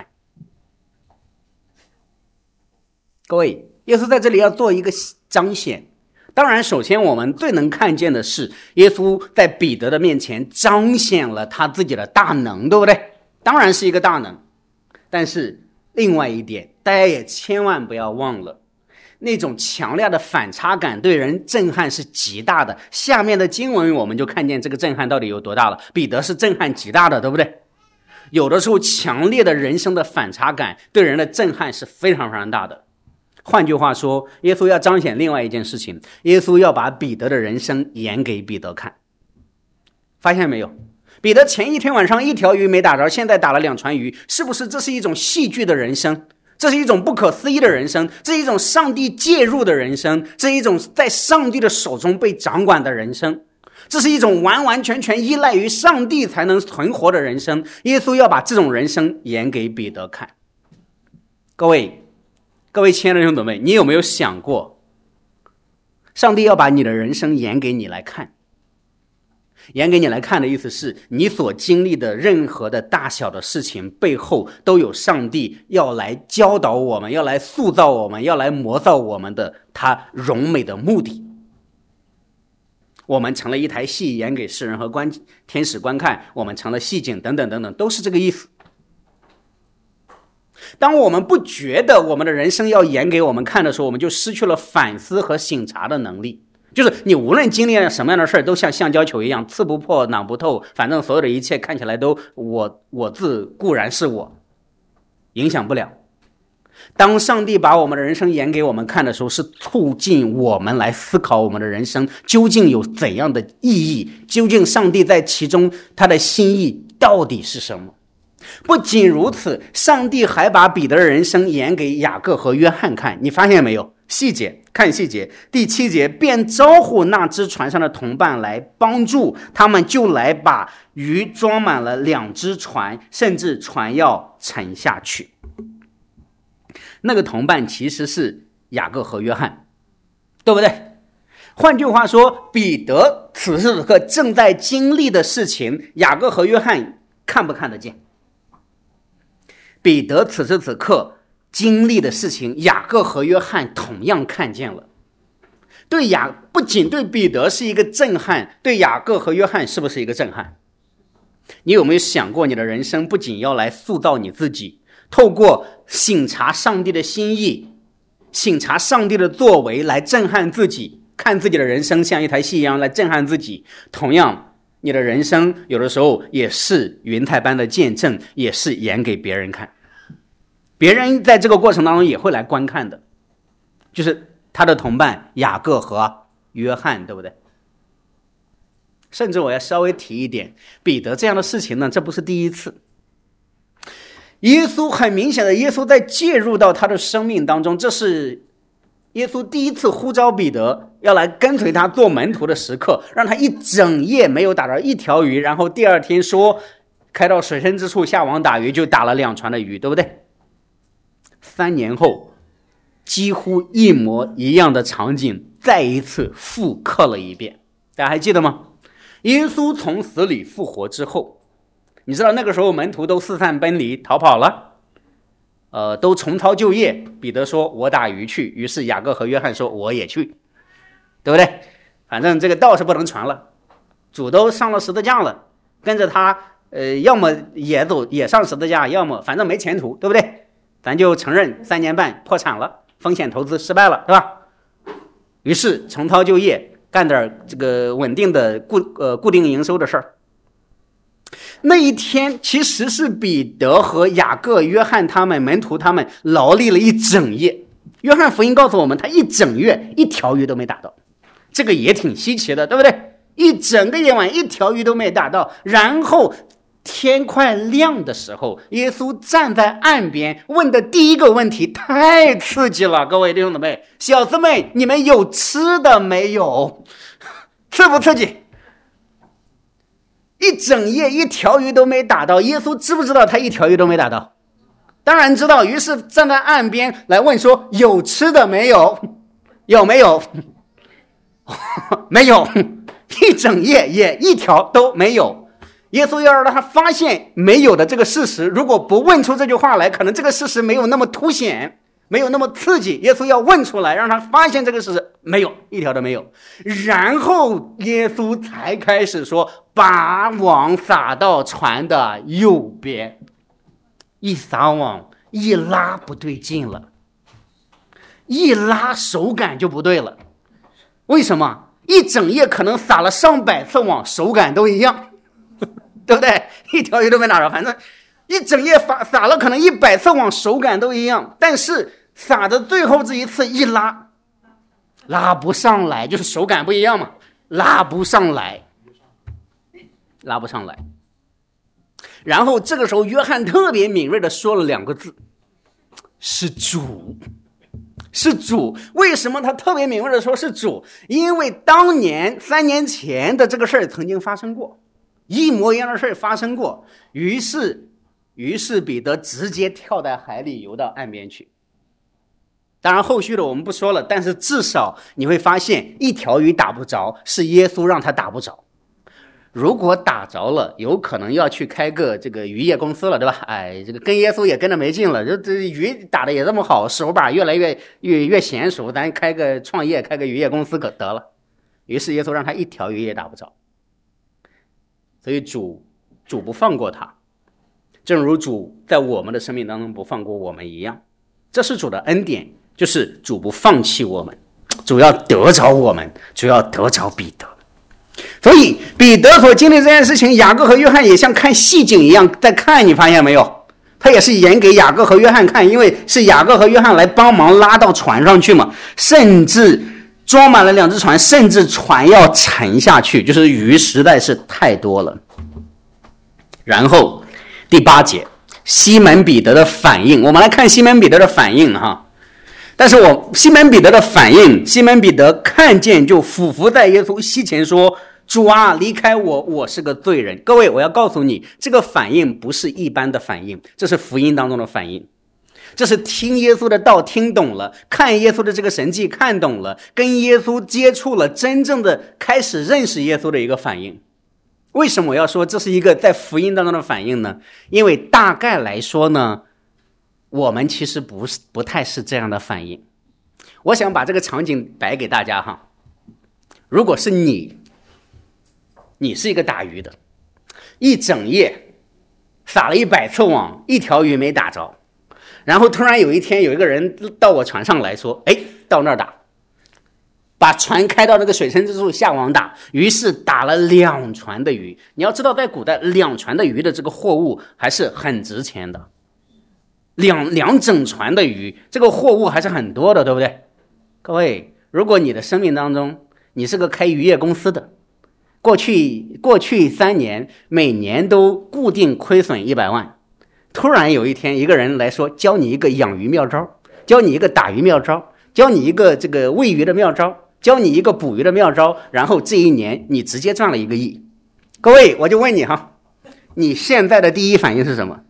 各位，耶稣在这里要做一个彰显。当然首先我们最能看见的是耶稣在彼得的面前彰显了他自己的大能，对不对？当然是一个大能。但是另外一点，大家也千万不要忘了，那种强烈的反差感对人震撼是极大的。下面的经文我们就看见这个震撼到底有多大了。彼得是震撼极大的，对不对？有的时候强烈的人生的反差感对人的震撼是非常非常大的。换句话说，耶稣要彰显另外一件事情，耶稣要把彼得的人生演给彼得看。发现没有？彼得前一天晚上一条鱼没打着，现在打了两船鱼，是不是这是一种戏剧的人生？这是一种不可思议的人生，这是一种上帝介入的人生，这是一种在上帝的手中被掌管的人生，这是一种完完全全依赖于上帝才能存活的人生。耶稣要把这种人生演给彼得看。各位各位亲爱的兄弟们，你有没有想过，上帝要把你的人生演给你来看？演给你来看的意思是，你所经历的任何的大小的事情背后都有上帝要来教导我们，要来塑造我们，要来磨造我们的他荣美的目的。我们成了一台戏演给世人和观天使观看，我们成了戏景等等等等，都是这个意思。当我们不觉得我们的人生要演给我们看的时候，我们就失去了反思和省察的能力。就是你无论经历了什么样的事儿，都像橡胶球一样，刺不破攮不透，反正所有的一切看起来都我我自固然是我，影响不了。当上帝把我们的人生演给我们看的时候，是促进我们来思考我们的人生究竟有怎样的意义，究竟上帝在其中他的心意到底是什么。不仅如此，上帝还把彼得的人生演给雅各和约翰看。你发现没有？细节，看细节。第七节，便招呼那只船上的同伴来帮助他们，就来把鱼装满了两只船，甚至船要沉下去。那个同伴其实是雅各和约翰，对不对？换句话说，彼得此时此刻正在经历的事情，雅各和约翰看不看得见？彼得此时此刻经历的事情，雅各和约翰同样看见了。对雅不仅对彼得是一个震撼，对雅各和约翰是不是一个震撼？你有没有想过，你的人生不仅要来塑造你自己，透过省察上帝的心意，省察上帝的作为来震撼自己，看自己的人生像一台戏一样来震撼自己。同样，你的人生有的时候也是云彩般的见证，也是演给别人看，别人在这个过程当中也会来观看的，就是他的同伴雅各和约翰，对不对？甚至我要稍微提一点，彼得这样的事情呢，这不是第一次。耶稣很明显的，耶稣在介入到他的生命当中，这是耶稣第一次呼召彼得要来跟随他做门徒的时刻，让他一整夜没有打到一条鱼，然后第二天说开到水深之处下网打鱼，就打了两船的鱼，对不对？三年后几乎一模一样的场景再一次复刻了一遍，大家还记得吗？耶稣从死里复活之后，你知道那个时候门徒都四散奔离逃跑了，呃，都重操旧业。彼得说我打鱼去，于是雅各和约翰说我也去，对不对？反正这个道是不能传了，主都上了十字架了，跟着他呃，要么也走也上十字架，要么反正没前途，对不对？咱就承认三年半破产了，风险投资失败了，对吧？于是重操旧业，干点这个稳定的固呃固定营收的事儿。那一天其实是彼得和雅各、约翰他们门徒他们劳力了一整夜。约翰福音告诉我们，他一整夜一条鱼都没打到，这个也挺稀奇的，对不对？一整个夜晚一条鱼都没打到，然后天快亮的时候，耶稣站在岸边，问的第一个问题太刺激了，各位弟兄姊妹、小姊妹，你们有吃的没有？刺不刺激？一整夜一条鱼都没打到，耶稣知不知道他一条鱼都没打到？当然知道，于是站在岸边来问说，有吃的没有？有没有？没有，一整夜也一条都没有。耶稣要让他发现没有的这个事实，如果不问出这句话来，可能这个事实没有那么凸显，没有那么刺激。耶稣要问出来，让他发现这个事实，没有，一条都没有。然后耶稣才开始说，把网撒到船的右边。一撒网一拉不对劲了，一拉手感就不对了。为什么？一整夜可能撒了上百次网，手感都一样，对不对？一条鱼都没拿着，反正一整夜撒撒了可能一百次网，手感都一样，但是撒的最后这一次一拉，拉不上来，就是手感不一样嘛，拉不上来，拉不上来。然后这个时候，约翰特别敏锐的说了两个字：是主。是主。为什么他特别敏锐的说是主？因为当年三年前的这个事儿曾经发生过，一模一样的事儿发生过。于是，于是彼得直接跳在海里游到岸边去。当然后续的我们不说了，但是至少你会发现，一条鱼打不着，是耶稣让他打不着。如果打着了，有可能要去开个这个渔业公司了，对吧？哎，这个跟耶稣也跟着没劲了，这这鱼打的也这么好，手把越来越越越娴熟，咱开个创业，开个渔业公司可得了。于是耶稣让他一条鱼也打不着，所以主主不放过他，正如主在我们的生命当中不放过我们一样。这是主的恩典，就是主不放弃我们，主要得着我们，主要得着彼得。所以彼得所经历这件事情，雅各和约翰也像看戏景一样在看，你发现没有？他也是演给雅各和约翰看，因为是雅各和约翰来帮忙拉到船上去嘛，甚至装满了两只船，甚至船要沉下去，就是鱼实在是太多了。然后第八节，西门彼得的反应，我们来看西门彼得的反应哈。但是我西门彼得的反应，西门彼得看见就俯伏在耶稣膝前说，主啊，离开我，我是个罪人。各位，我要告诉你，这个反应不是一般的反应，这是福音当中的反应。 这是听耶稣的道听懂了，看耶稣的这个神迹看懂了，跟耶稣接触了，真正的开始认识耶稣的一个反应。为什么我要说这是一个在福音当中的反应呢？因为大概来说呢，我们其实不是不太是这样的反应。我想把这个场景摆给大家哈。如果是你，你是一个打鱼的，一整夜撒了一百次网，一条鱼没打着，然后突然有一天有一个人到我船上来说，哎，到那儿打，把船开到那个水深之处下网打，于是打了两船的鱼。你要知道在古代两船的鱼的这个货物还是很值钱的，两两整船的鱼，这个货物还是很多的，对不对？各位，如果你的生命当中你是个开渔业公司的，过去过去三年每年都固定亏损一百万，突然有一天一个人来说，教你一个养鱼妙招，教你一个打鱼妙招，教你一个这个喂鱼的妙招，教你一个捕鱼的妙招，然后这一年你直接赚了一个亿。各位，我就问你哈，你现在的第一反应是什么？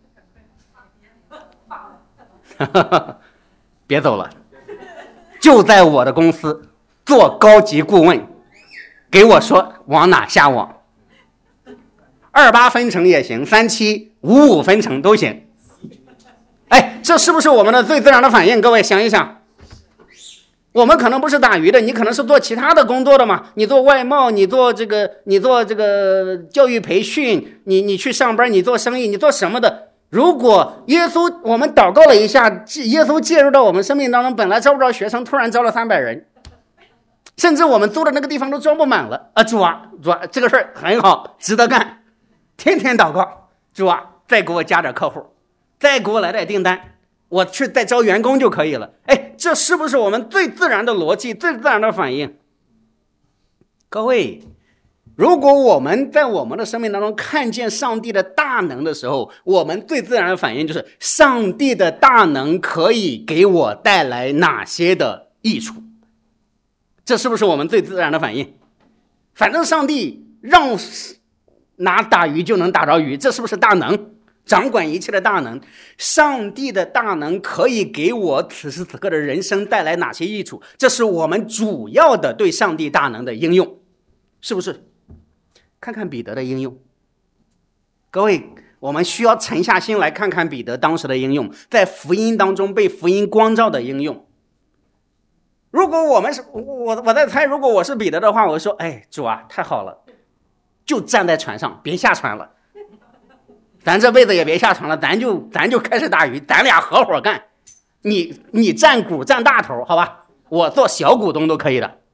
别走了，就在我的公司做高级顾问，给我说往哪下网，二八分成也行，三七五五分成都行。哎，这是不是我们的最自然的反应？各位想一想，我们可能不是打鱼的，你可能是做其他的工作的嘛，你做外贸，你做这个，你做这个教育培训，你你去上班，你做生意，你做什么的？如果耶稣，我们祷告了一下，耶稣介入到我们生命当中，本来招不着学生，突然招了三百人，甚至我们租的那个地方都装不满了啊！主啊，主啊，这个事儿很好，值得干，天天祷告，主啊，再给我加点客户，再给我来点订单，我去再招员工就可以了。哎，这是不是我们最自然的逻辑，最自然的反应？各位，如果我们在我们的生命当中看见上帝的大能的时候，我们最自然的反应就是上帝的大能可以给我带来哪些的益处，这是不是我们最自然的反应？反正上帝让拿打鱼就能打着鱼，这是不是大能？掌管一切的大能，上帝的大能可以给我此时此刻的人生带来哪些益处，这是我们主要的对上帝大能的应用，是不是？看看彼得的应用，各位，我们需要沉下心来看看彼得当时的应用，在福音当中被福音光照的应用。如果我们是我我在猜，如果我是彼得的话，我说，哎，主啊，太好了，就站在船上，别下船了，咱这辈子也别下船了，咱就咱就开始打鱼，咱俩合伙干，你你占股占大头，好吧，我做小股东都可以的。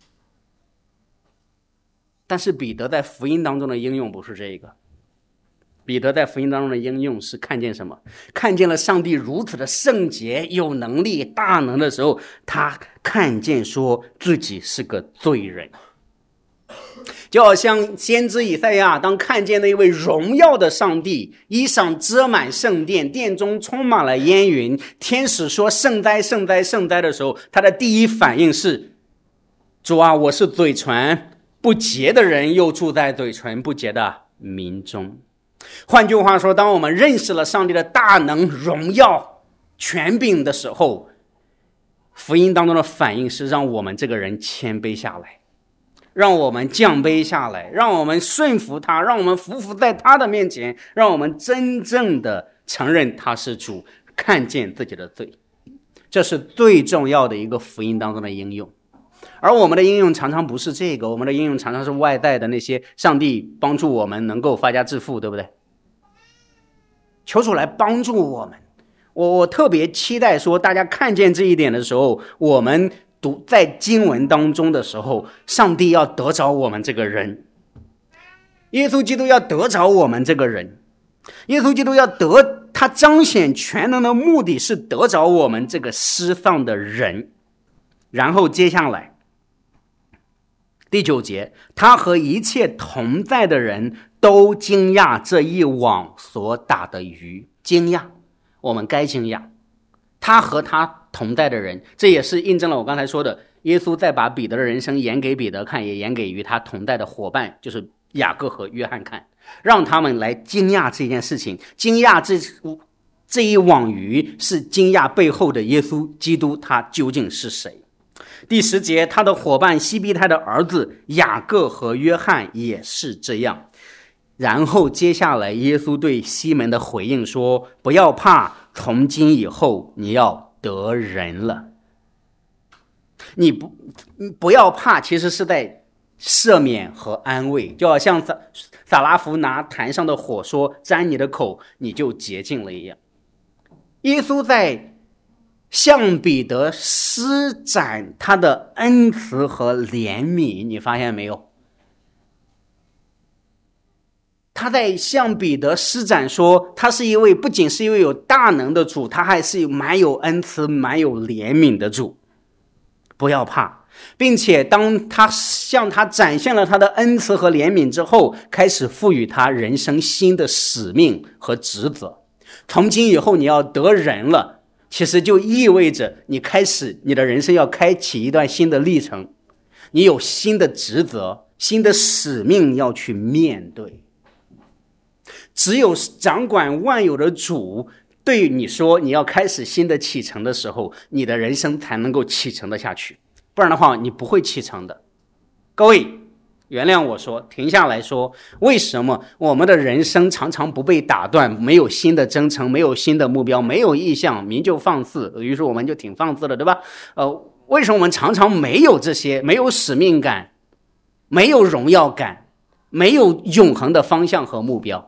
但是彼得在福音当中的应用不是这个，彼得在福音当中的应用是看见什么？看见了上帝如此的圣洁、有能力、大能的时候，他看见说自己是个罪人。就好像先知以赛亚当看见那一位荣耀的上帝，衣裳遮满圣殿，殿中充满了烟云，天使说圣哉圣哉圣哉的时候，他的第一反应是，主啊，我是嘴唇不洁的人，又住在嘴唇不洁的民中。换句话说，当我们认识了上帝的大能、荣耀、权柄的时候，福音当中的反应是让我们这个人谦卑下来，让我们降卑下来，让我们顺服他，让我们服服在他的面前，让我们真正的承认他是主，看见自己的罪。这是最重要的一个福音当中的应用。而我们的应用常常不是这个，我们的应用常常是外在的那些上帝帮助我们能够发家致富，对不对？求主来帮助我们。我我特别期待说，大家看见这一点的时候，我们读在经文当中的时候，上帝要得着我们这个人，耶稣基督要得着我们这个人，耶稣基督要得，他彰显全能的目的是得着我们这个失丧的人。然后接下来第九节，他和一切同在的人都惊讶这一网所打的鱼。惊讶，我们该惊讶。他和他同在的人，这也是印证了我刚才说的，耶稣在把彼得的人生演给彼得看，也演给与他同在的伙伴，就是雅各和约翰看，让他们来惊讶这件事情，惊讶这这一网鱼是惊讶背后的耶稣基督，他究竟是谁？第十节，他的伙伴西庇太的儿子雅各和约翰也是这样。然后接下来耶稣对西门的回应说，不要怕，从今以后你要得人了。你不你不要怕，其实是在赦免和安慰，就好像撒撒拉弗拿坛上的火说沾你的口你就洁净了一样。耶稣在向彼得施展他的恩慈和怜悯，你发现没有？他在向彼得施展说，他是一位不仅是一位有大能的主，他还是蛮有恩慈蛮有怜悯的主。不要怕，并且当他向他展现了他的恩慈和怜悯之后，开始赋予他人生新的使命和职责。从今以后你要得人了，其实就意味着你开始你的人生要开启一段新的历程，你有新的职责新的使命要去面对。只有掌管万有的主对你说你要开始新的启程的时候，你的人生才能够启程的下去，不然的话你不会启程的。各位原谅我说，停下来说，为什么我们的人生常常不被打断，没有新的征程，没有新的目标，没有意向，民就放肆，于是我们就挺放肆的，对吧？呃，为什么我们常常没有这些，没有使命感，没有荣耀感，没有永恒的方向和目标？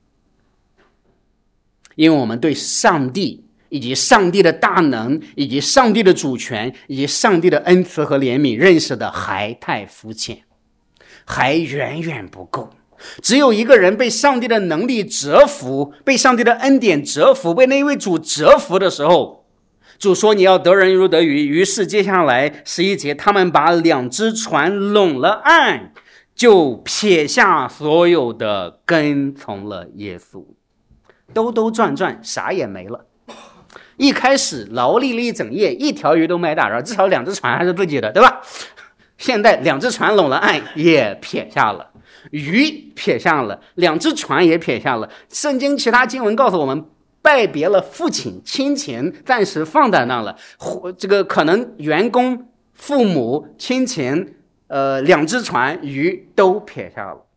因为我们对上帝以及上帝的大能以及上帝的主权以及上帝的恩慈和怜悯认识的还太肤浅，还远远不够。只有一个人被上帝的能力折服，被上帝的恩典折服，被那位主折服的时候，主说你要得人如得鱼。于是接下来十一节，他们把两只船拢了岸，就撇下所有的，跟从了耶稣。兜兜转转啥也没了。一开始劳力了一整夜，一条鱼都没打着，至少两只船还是自己的，对吧？现在两只船拢了岸，也撇下了，鱼撇下了，两只船也撇下了。圣经其他经文告诉我们，拜别了父亲亲情，暂时放在那了。这个可能员工、父母、亲情，呃，两只船、鱼都撇下了。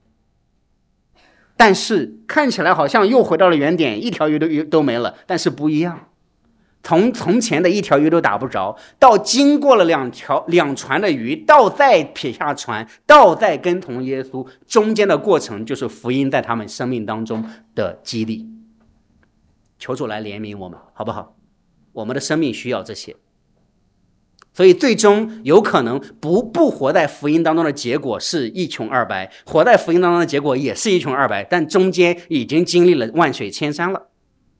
但是看起来好像又回到了原点，一条鱼都鱼都没了，但是不一样。从从前的一条鱼都打不着，到经过了两条两船的鱼，到再撇下船，到再跟同耶稣，中间的过程就是福音在他们生命当中的激励。求主来怜悯我们，好不好？我们的生命需要这些。所以最终有可能不不活在福音当中的结果是一穷二白，活在福音当中的结果也是一穷二白，但中间已经经历了万水千山了，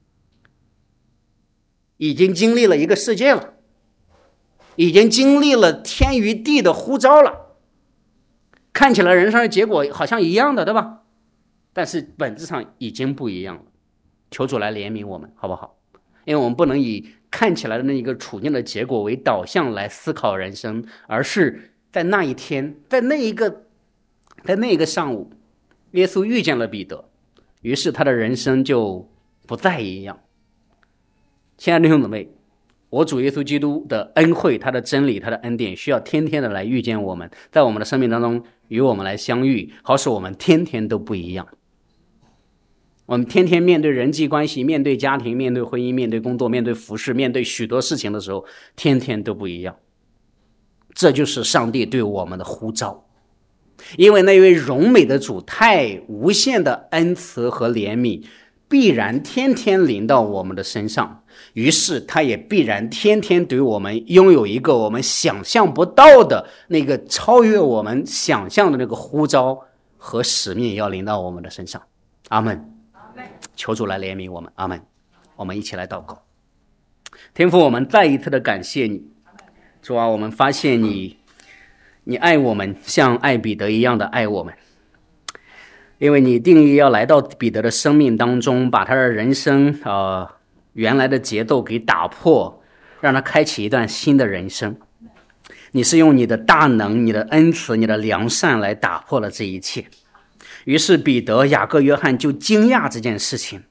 已经经历了一个世界了，已经经历了天与地的呼召了。看起来人生的结果好像一样的，对吧？但是本质上已经不一样了。求主来怜悯我们，好不好？因为我们不能以看起来的那一个处境的结果为导向来思考人生，而是在那一天，在那一个在那一个上午，耶稣遇见了彼得，于是他的人生就不再一样。亲爱的弟兄姊妹，我主耶稣基督的恩惠，他的真理，他的恩典需要天天的来遇见我们，在我们的生命当中与我们来相遇，好使我们天天都不一样。我们天天面对人际关系，面对家庭，面对婚姻，面对工作，面对服侍，面对许多事情的时候，天天都不一样。这就是上帝对我们的呼召。因为那位荣美的主太无限的恩慈和怜悯必然天天临到我们的身上，于是他也必然天天对我们拥有一个我们想象不到的那个超越我们想象的那个呼召和使命要临到我们的身上。阿们。求主来怜悯我们，阿们。我们一起来祷告。天父，我们再一次的感谢你，主啊，我们发现你你爱我们像爱彼得一样的爱我们，因为你定义要来到彼得的生命当中，把他的人生呃原来的节奏给打破，让他开启一段新的人生。你是用你的大能、你的恩慈、你的良善来打破了这一切。于是彼得、雅各、约翰就惊讶这件事情，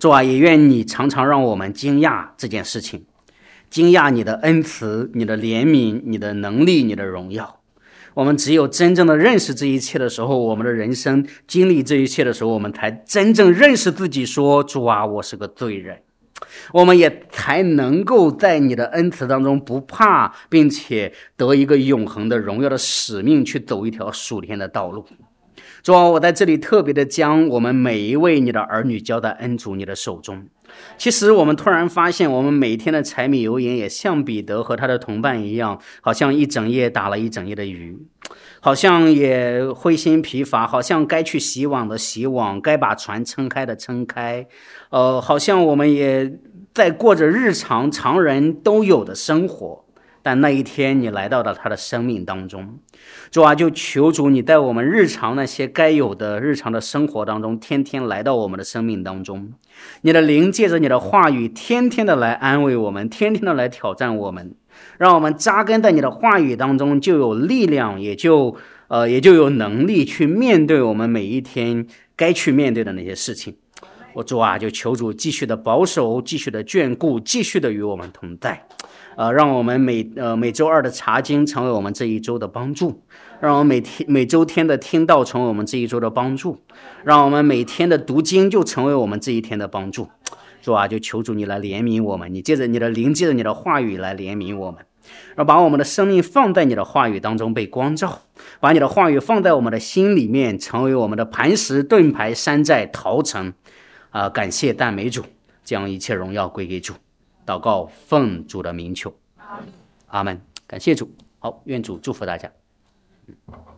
主啊，也愿你常常让我们惊讶这件事情，惊讶你的恩慈、你的怜悯、你的能力、你的荣耀。我们只有真正的认识这一切的时候，我们的人生经历这一切的时候，我们才真正认识自己，说主啊，我是个罪人。我们也才能够在你的恩慈当中不怕，并且得一个永恒的荣耀的使命，去走一条属天的道路。主啊，我在这里特别的将我们每一位你的儿女交在恩主你的手中。其实我们突然发现，我们每天的柴米油盐也像彼得和他的同伴一样，好像一整夜打了一整夜的鱼，好像也灰心疲乏，好像该去洗网的洗网，该把船撑开的撑开，呃，好像我们也在过着日常常人都有的生活。但那一天你来到了他的生命当中，主啊，就求主你在我们日常那些该有的日常的生活当中，天天来到我们的生命当中，你的灵借着你的话语天天的来安慰我们，天天的来挑战我们，让我们扎根在你的话语当中，就有力量，也就呃也就有能力去面对我们每一天该去面对的那些事情。我主啊，就求主继续的保守，继续的眷顾，继续的与我们同在。呃，让我们每呃每周二的查经成为我们这一周的帮助，让我们每天每周天的听道成为我们这一周的帮助，让我们每天的读经就成为我们这一天的帮助。主啊，就求主你来怜悯我们，你借着你的灵，借着你的话语来怜悯我们，然后把我们的生命放在你的话语当中被光照，把你的话语放在我们的心里面，成为我们的磐石、盾牌、山寨、陶城。啊、呃，感谢赞美主，将一切荣耀归给主。祷告奉主的名求，阿们。感谢主。好，愿主祝福大家。